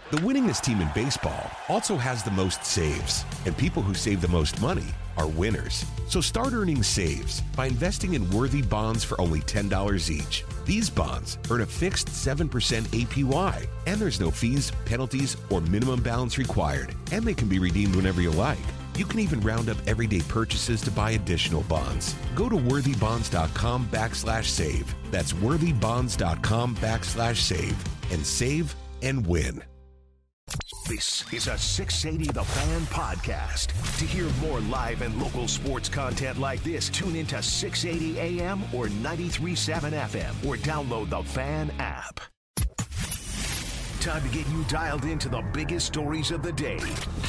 The winningest team in baseball also has the most saves, and people who save the most money are winners. So start earning saves by investing in worthy bonds for only $10 each. These bonds earn a fixed 7% APY, and there's no fees, penalties, or minimum balance required, and they can be redeemed whenever you like. You can even round up everyday purchases to buy additional bonds. Go to worthybonds.com/save. That's worthybonds.com/save and save and win. This is a 680 The Fan podcast. To hear more live and local sports content like this, tune into 680 AM or 93.7 FM or download the Fan app. Time to get you dialed into the biggest stories of the day.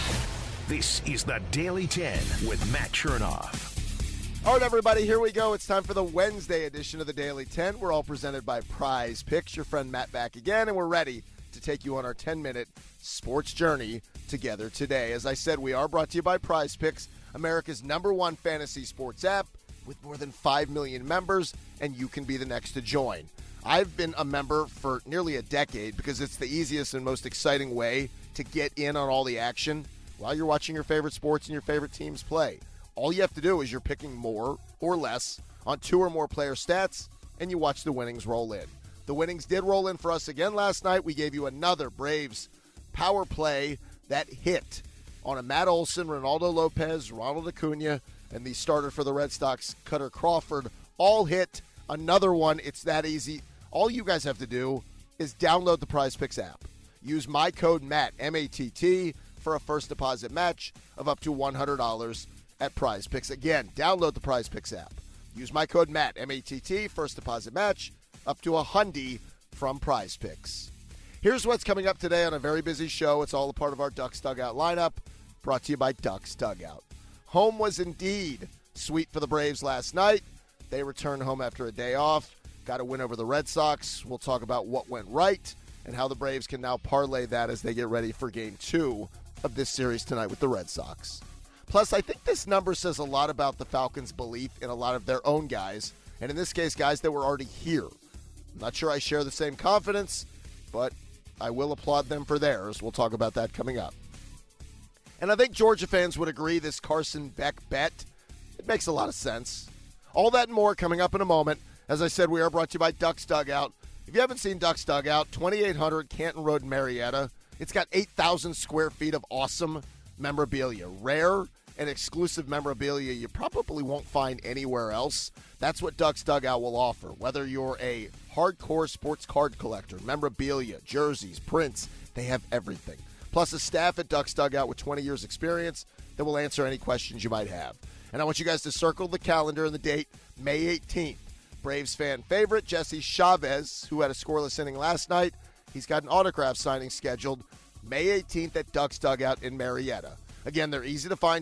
This is the Daily 10 with Matt Chernoff. All right, everybody, here we go. It's time for the Wednesday edition of the Daily 10. We're all presented by Prize Picks. Your friend Matt back again, and we're ready to take you on our 10-minute sports journey together today. As I said, we are brought to you by Prize Picks, America's #1 fantasy sports app with more than 5 million members, and you can be the next to join. I've been a member for nearly a decade because it's the easiest and most exciting way to get in on all the action while you're watching your favorite sports and your favorite teams play. All you have to do is you're picking more or less on 2 or more player stats, and you watch the winnings roll in. The winnings did roll in for us again last night. We gave you another Braves power play that hit on a Matt Olson, Ronaldo Lopez, Ronald Acuna, and the starter for the Red Sox, Cutter Crawford, all hit. Another one. It's that easy. All you guys have to do is download the Prize Picks app. Use my code MATT, M-A-T-T, for a first deposit match of up to $100 at Prize Picks. Again, download the Prize Picks app. Use my code MATT, M-A-T-T, first deposit match up to $100 from Prize Picks. Here's what's coming up today on a very busy show. It's all a part of our Ducks Dugout lineup, brought to you by Ducks Dugout. Home was indeed sweet for the Braves last night. They returned home after a day off, got a win over the Red Sox. We'll talk about what went right and how the Braves can now parlay that as they get ready for Game 2 of this series tonight with the Red Sox. Plus, I think this number says a lot about the Falcons' belief in a lot of their own guys, and in this case, guys that were already here. I'm not sure I share the same confidence, but I will applaud them for theirs. We'll talk about that coming up. And I think Georgia fans would agree this Carson Beck bet, it makes a lot of sense. All that and more coming up in a moment. As I said, we are brought to you by Ducks Dugout. If you haven't seen Ducks Dugout, 2800 Canton Road, Marietta. It's got 8,000 square feet of awesome memorabilia. Rare and exclusive memorabilia you probably won't find anywhere else. That's what Ducks Dugout will offer. Whether you're a hardcore sports card collector, memorabilia, jerseys, prints, they have everything. Plus a staff at Ducks Dugout with 20 years experience that will answer any questions you might have. And I want you guys to circle the calendar and the date, May 18th. Braves fan favorite, Jesse Chavez, who had a scoreless inning last night. He's got an autograph signing scheduled May 18th at Ducks Dugout in Marietta. Again, they're easy to find,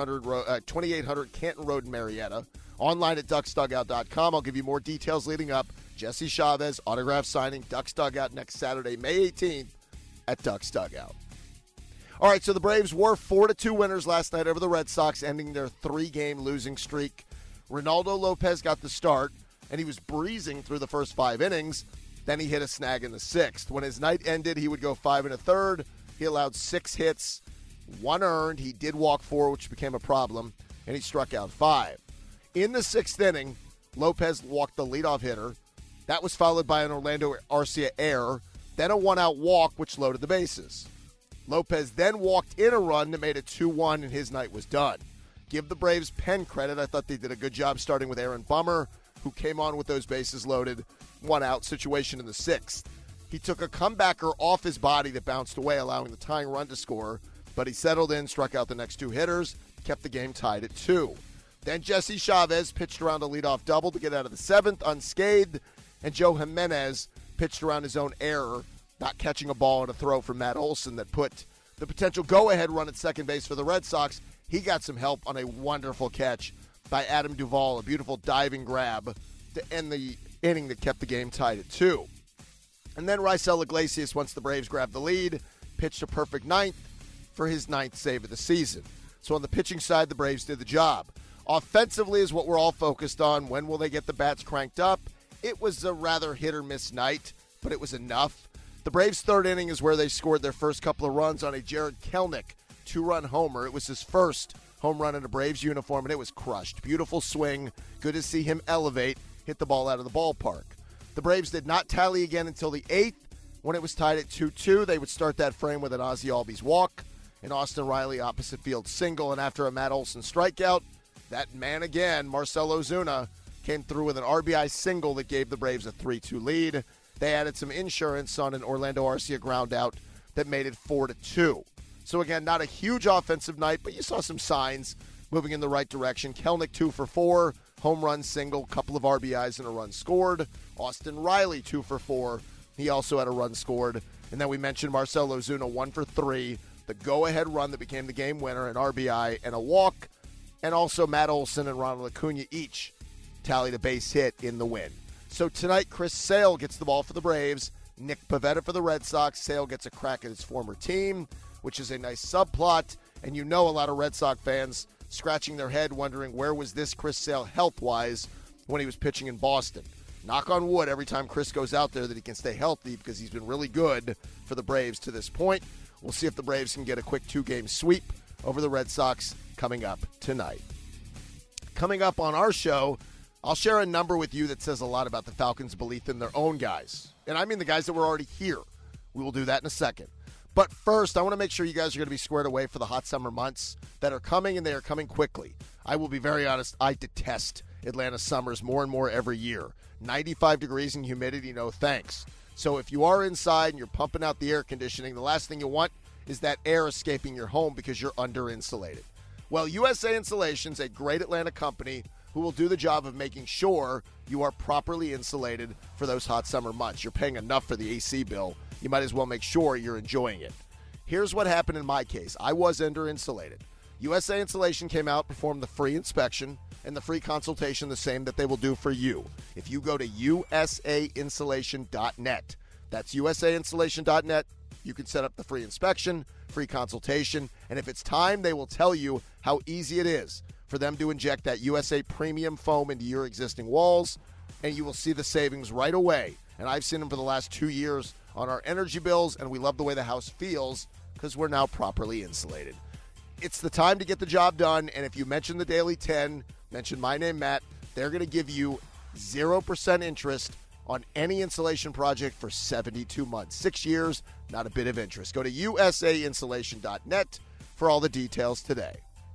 2800 Canton Road in Marietta. Online at ducksdugout.com. I'll give you more details leading up. Jesse Chavez, autograph signing, Ducks Dugout next Saturday, May 18th at Ducks Dugout. All right, so the Braves were 4-2 winners last night over the Red Sox, ending their 3-game losing streak. Ronaldo Lopez got the start, and he was breezing through the first 5 innings. Then he hit a snag in the 6th. When his night ended, he would go 5 1/3. He allowed 6 hits, 1 earned. He did walk 4, which became a problem, and he struck out 5. In the 6th inning, Lopez walked the leadoff hitter. That was followed by an Orlando Arcia error, then a 1-out walk, which loaded the bases. Lopez then walked in a run that made it 2-1, and his night was done. Give the Braves pen credit. I thought they did a good job starting with Aaron Bummer, who came on with those bases loaded, 1-out situation in the 6th. He took a comebacker off his body that bounced away, allowing the tying run to score, but he settled in, struck out the next 2 hitters, kept the game tied at 2. Then Jesse Chavez pitched around a leadoff double to get out of the 7th unscathed, and Joe Jimenez pitched around his own error, not catching a ball on a throw from Matt Olson that put the potential go-ahead run at second base for the Red Sox. He got some help on a wonderful catch by Adam Duvall, a beautiful diving grab to end the inning that kept the game tied at 2. And then Raisel Iglesias, once the Braves grabbed the lead, pitched a perfect 9th for his 9th save of the season. So on the pitching side, the Braves did the job. Offensively is what we're all focused on. When will they get the bats cranked up? It was a rather hit-or-miss night, but it was enough. The Braves' third inning is where they scored their first couple of runs on a Jared Kelenic 2-run homer. It was his first home run in a Braves uniform, and it was crushed. Beautiful swing. Good to see him elevate, hit the ball out of the ballpark. The Braves did not tally again until the 8th. When it was tied at 2-2, they would start that frame with an Ozzie Albies walk, an Austin Riley opposite field single, and after a Matt Olson strikeout, that man again, Marcell Ozuna, came through with an RBI single that gave the Braves a 3-2 lead. They added some insurance on an Orlando Arcia ground out that made it 4-2. So again, not a huge offensive night, but you saw some signs moving in the right direction. Kelenic 2 for 4, home run single, couple of RBIs and a run scored. Austin Riley 2 for 4. He also had a run scored. And then we mentioned Marcell Ozuna 1 for 3, the go-ahead run that became the game winner, an RBI and a walk. And also Matt Olson and Ronald Acuna each tallied a base hit in the win. So tonight, Chris Sale gets the ball for the Braves. Nick Pivetta for the Red Sox. Sale gets a crack at his former team, which is a nice subplot. And you know a lot of Red Sox fans scratching their head wondering where was this Chris Sale health-wise when he was pitching in Boston. Knock on wood every time Chris goes out there that he can stay healthy because he's been really good for the Braves to this point. We'll see if the Braves can get a quick 2-game sweep over the Red Sox coming up tonight. Coming up on our show, I'll share a number with you that says a lot about the Falcons' belief in their own guys. And I mean the guys that were already here. We will do that in a second. But first, I want to make sure you guys are going to be squared away for the hot summer months that are coming, and they are coming quickly. I will be very honest, I detest Atlanta summers more and more every year. 95 degrees and humidity, no thanks. So if you are inside and you're pumping out the air conditioning, the last thing you want is that air escaping your home because you're under-insulated. Well, USA Insulation's a great Atlanta company who will do the job of making sure you are properly insulated for those hot summer months. You're paying enough for the AC bill. You might as well make sure you're enjoying it. Here's what happened in my case. I was under-insulated. USA Insulation came out, performed the free inspection and the free consultation, the same that they will do for you. If you go to usainsulation.net, that's usainsulation.net, you can set up the free inspection, free consultation, and if it's time, they will tell you how easy it is for them to inject that USA premium foam into your existing walls, and you will see the savings right away. And I've seen them for the last 2 years on our energy bills, and we love the way the house feels because we're now properly insulated. It's the time to get the job done, and if you mention the Daily 10, mention my name, Matt, they're going to give you 0% interest on any insulation project for 72 months. 6 years, not a bit of interest. Go to usainsulation.net for all the details today.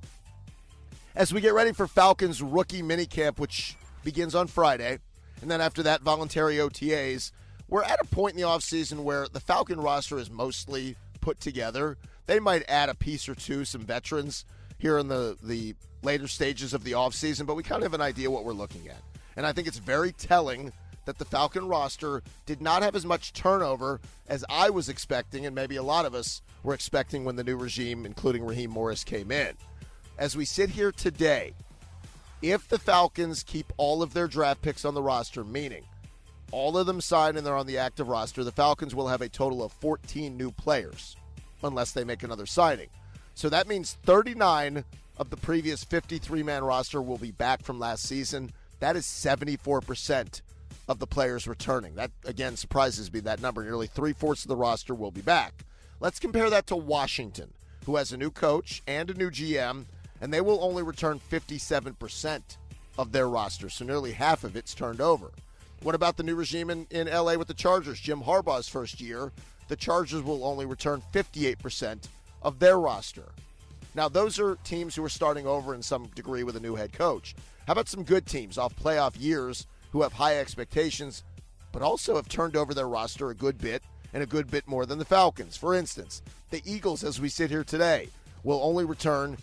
As we get ready for Falcons rookie minicamp, which begins on Friday, and then after that, voluntary OTAs, we're at a point in the offseason where the Falcon roster is mostly put together. They might add a piece or two, some veterans here in the later stages of the offseason, but we kind of have an idea what we're looking at. And I think it's very telling that the Falcon roster did not have as much turnover as I was expecting, and maybe a lot of us were expecting when the new regime, including Raheem Morris, came in. As we sit here today, if the Falcons keep all of their draft picks on the roster, meaning all of them sign and they're on the active roster, the Falcons will have a total of 14 new players, unless they make another signing. So that means 39 of the previous 53-man roster will be back from last season. That is 74% of the players returning. That, again, surprises me, that number. Nearly 3/4 of the roster will be back. Let's compare that to Washington, who has a new coach and a new GM, and they will only return 57% of their roster, so nearly half of it's turned over. What about the new regime in L.A. with the Chargers? Jim Harbaugh's first year, the Chargers will only return 58% of their roster. Now, those are teams who are starting over in some degree with a new head coach. How about some good teams off playoff years who have high expectations, but also have turned over their roster a good bit, and a good bit more than the Falcons? For instance, the Eagles, as we sit here today, will only return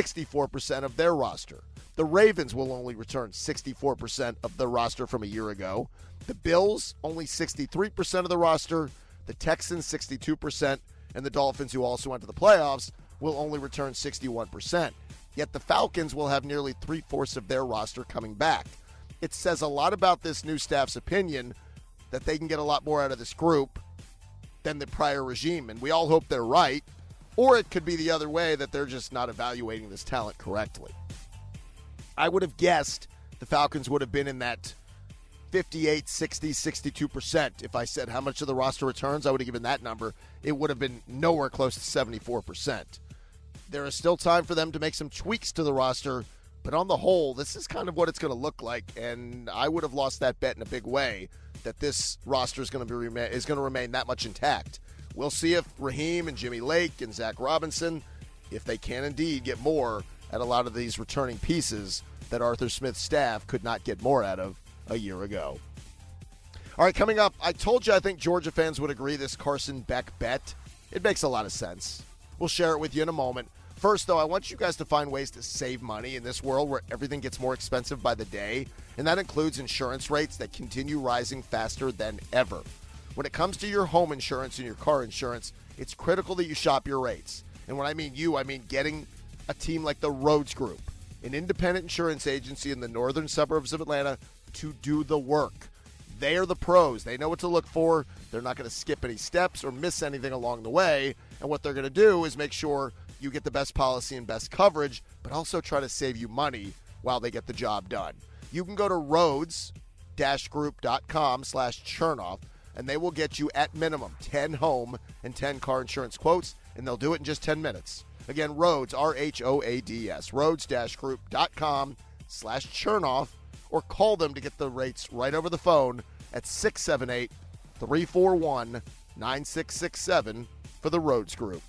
64% of their roster. The Ravens will only return 64% of their roster from a year ago. The Bills, only 63% of the roster. The Texans, 62%. And the Dolphins, who also went to the playoffs, will only return 61%. Yet the Falcons will have nearly 3/4 of their roster coming back. It says a lot about this new staff's opinion that they can get a lot more out of this group than the prior regime. And we all hope they're right. Or it could be the other way, that they're just not evaluating this talent correctly. I would have guessed the Falcons would have been in that 58, 60, 62%. If I said how much of the roster returns, I would have given that number. It would have been nowhere close to 74%. There is still time for them to make some tweaks to the roster, but on the whole, this is kind of what it's going to look like, and I would have lost that bet in a big way that this roster is going to remain that much intact. We'll see if Raheem and Jimmy Lake and Zach Robinson, if they can indeed get more at a lot of these returning pieces that Arthur Smith's staff could not get more out of a year ago. All right, coming up, I told you I think Georgia fans would agree this Carson Beck bet. It makes a lot of sense. We'll share it with you in a moment. First, though, I want you guys to find ways to save money in this world where everything gets more expensive by the day, and that includes insurance rates that continue rising faster than ever. When it comes to your home insurance and your car insurance, it's critical that you shop your rates. And when I mean you, I mean getting a team like the Rhodes Group, an independent insurance agency in the northern suburbs of Atlanta, to do the work. They are the pros. They know what to look for. They're not going to skip any steps or miss anything along the way. And what they're going to do is make sure you get the best policy and best coverage, but also try to save you money while they get the job done. You can go to Rhodes-Group.com/Chernoff, and they will get you at minimum 10 home and 10 car insurance quotes, and they'll do it in just 10 minutes. Again, Rhodes, R-H-O-A-D-S, Rhodes-Group.com/Chernoff, or call them to get the rates right over the phone at 678-341-9667 for the Rhodes Group.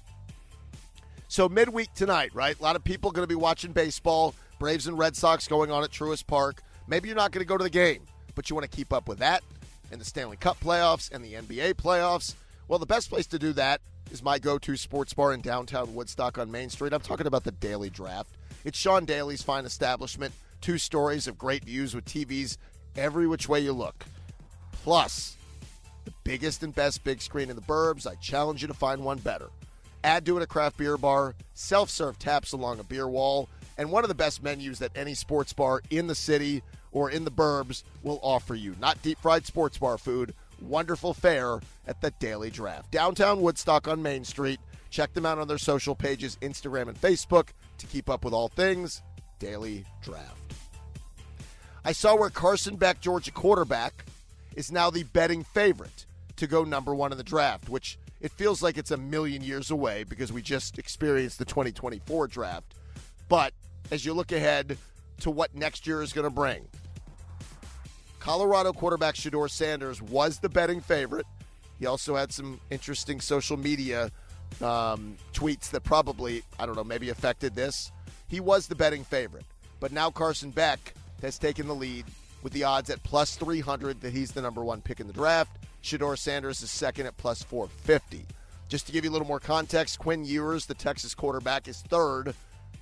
So midweek tonight, right? A lot of people going to be watching baseball. Braves and Red Sox going on at Truist Park. Maybe you're not going to go to the game, but you want to keep up with that and the Stanley Cup playoffs and the NBA playoffs. Well, the best place to do that is my go-to sports bar in downtown Woodstock on Main Street. I'm talking about the Daily Draft. It's Sean Daly's fine establishment. 2 stories of great views with TVs every which way you look. Plus, the biggest and best big screen in the burbs. I challenge you to find one better. Add to it a craft beer bar, self-serve taps along a beer wall, and one of the best menus that any sports bar in the city or in the burbs will offer you. Not deep-fried sports bar food, wonderful fare at the Daily Draft. Downtown Woodstock on Main Street. Check them out on their social pages, Instagram and Facebook, to keep up with all things Daily Draft. I saw where Carson Beck, Georgia quarterback, is now the betting favorite to go number 1 in the draft, which it feels like it's a million years away because we just experienced the 2024 draft. But as you look ahead to what next year is going to bring, Colorado quarterback Shedeur Sanders was the betting favorite. He also had some interesting social media tweets that probably, I don't know, maybe affected this. He was the betting favorite. But now Carson Beck has taken the lead with the odds at plus 300 that he's the number 1 pick in the draft. Shedeur Sanders is second at plus 450. Just to give you a little more context, Quinn Ewers, the Texas quarterback, is third.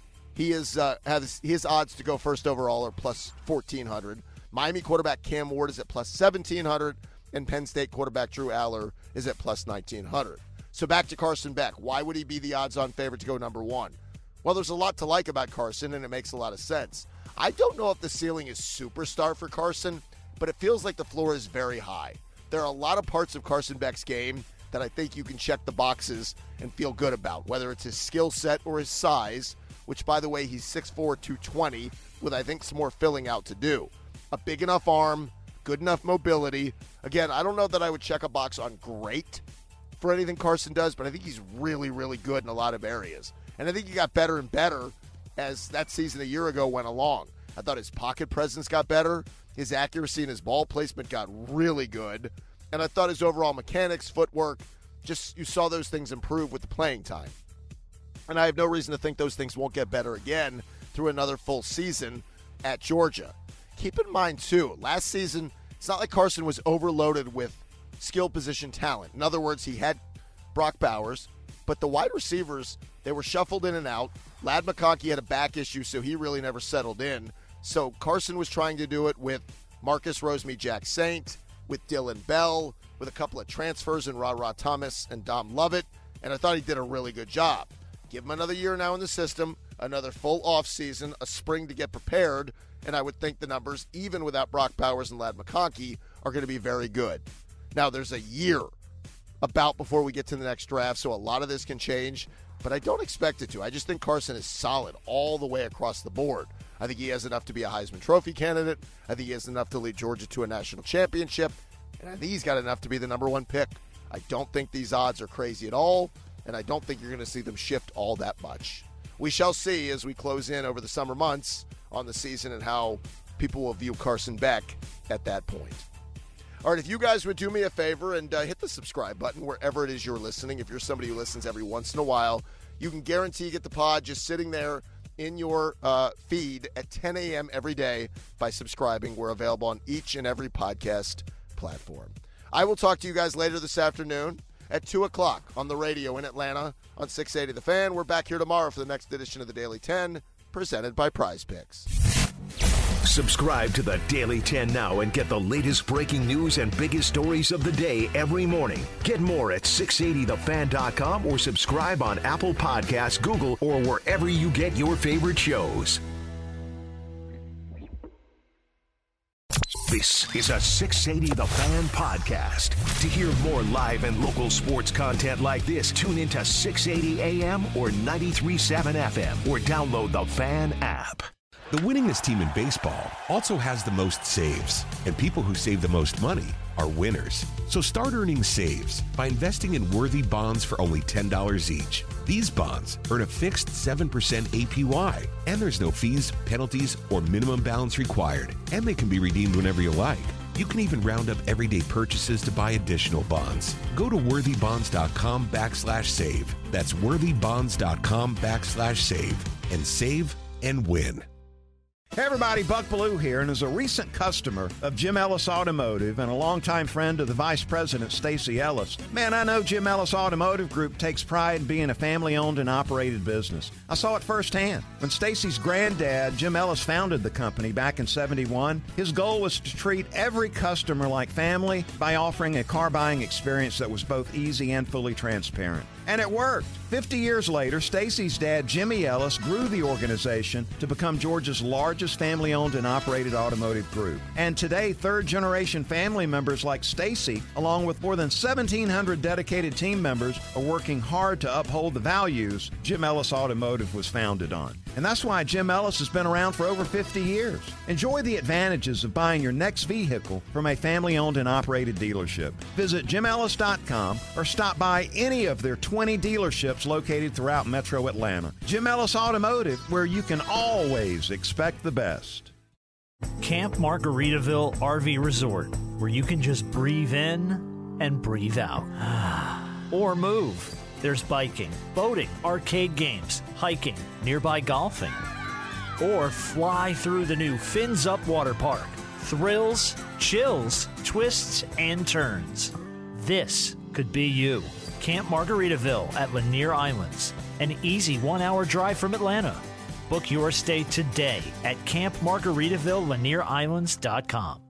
He has his odds to go first overall are plus 1,400. Miami quarterback Cam Ward is at plus 1,700, and Penn State quarterback Drew Aller is at plus 1,900. So back to Carson Beck. Why would he be the odds-on favorite to go number 1? Well, there's a lot to like about Carson, and it makes a lot of sense. I don't know if the ceiling is superstar for Carson, but it feels like the floor is very high. There are a lot of parts of Carson Beck's game that I think you can check the boxes and feel good about, whether it's his skill set or his size, which, by the way, he's 6'4", 220, with, I think, some more filling out to do. A big enough arm, good enough mobility. Again, I don't know that I would check a box on great for anything Carson does, but I think he's really, really good in a lot of areas. And I think he got better and better as that season a year ago went along. I thought his pocket presence got better. His accuracy and his ball placement got really good. And I thought his overall mechanics, footwork, just you saw those things improve with the playing time. And I have no reason to think those things won't get better again through another full season at Georgia. Keep in mind, too, last season, it's not like Carson was overloaded with skill position talent. In other words, he had Brock Bowers, but the wide receivers, they were shuffled in and out. Ladd McConkey had a back issue, so he really never settled in. So Carson was trying to do it with Marcus Rosemy-Jack-Saint, with Dylan Bell, with a couple of transfers in Ra Thomas and Dom Lovett, and I thought he did a really good job. Give him another year now in the system, another full offseason, a spring to get prepared, and I would think the numbers, even without Brock Bowers and Ladd McConkey, are going to be very good. Now, there's a year about before we get to the next draft, so a lot of this can change, but I don't expect it to. I just think Carson is solid all the way across the board. I think he has enough to be a Heisman Trophy candidate. I think he has enough to lead Georgia to a national championship. And I think he's got enough to be the number one pick. I don't think these odds are crazy at all, and I don't think you're going to see them shift all that much. We shall see as we close in over the summer months on the season and how people will view Carson Beck at that point. All right, if you guys would do me a favor and hit the subscribe button wherever it is you're listening. If you're somebody who listens every once in a while, you can guarantee you get the pod just sitting there in your feed at 10 a.m. every day by subscribing. We're available on each and every podcast platform. I will talk to you guys later this afternoon at 2 o'clock on the radio in Atlanta on 680 The Fan. We're back here tomorrow for the next edition of the Daily 10, presented by Prize Picks. Subscribe to the Daily 10 now and get the latest breaking news and biggest stories of the day every morning. Get more at 680thefan.com or subscribe on Apple Podcasts, Google, or wherever you get your favorite shows. This is a 680 The Fan podcast. To hear more live and local sports content like this, tune into 680 AM or 93.7 FM or download the Fan app. The winningest team in baseball also has the most saves, and people who save the most money are winners. So start earning saves by investing in worthy bonds for only $10 each. These bonds earn a fixed 7% APY, and there's no fees, penalties, or minimum balance required, and they can be redeemed whenever you like. You can even round up everyday purchases to buy additional bonds. Go to worthybonds.com/save. That's worthybonds.com/save and save and win. Hey everybody, Buck Bellew here, and as a recent customer of Jim Ellis Automotive and a longtime friend of the Vice President, Stacy Ellis, man, I know Jim Ellis Automotive Group takes pride in being a family-owned and operated business. I saw it firsthand. When Stacy's granddad, Jim Ellis, founded the company back in '71, his goal was to treat every customer like family by offering a car buying experience that was both easy and fully transparent. And it worked. 50 years later, Stacy's dad, Jimmy Ellis, grew the organization to become Georgia's largest family-owned and operated automotive group. And today, third-generation family members like Stacy, along with more than 1,700 dedicated team members, are working hard to uphold the values Jim Ellis Automotive was founded on. And that's why Jim Ellis has been around for over 50 years. Enjoy the advantages of buying your next vehicle from a family-owned and operated dealership. Visit JimEllis.com or stop by any of their 20 dealerships located throughout Metro Atlanta. Jim Ellis Automotive, where you can always expect the best. Camp Margaritaville RV Resort, where you can just breathe in and breathe out. Or move. There's biking, boating, arcade games, hiking, nearby golfing. Or fly through the new Fins Up Water Park. Thrills, chills, twists, and turns. This could be you. Camp Margaritaville at Lanier Islands, an easy 1-hour drive from Atlanta. Book your stay today at campmargaritavillelanierislands.com.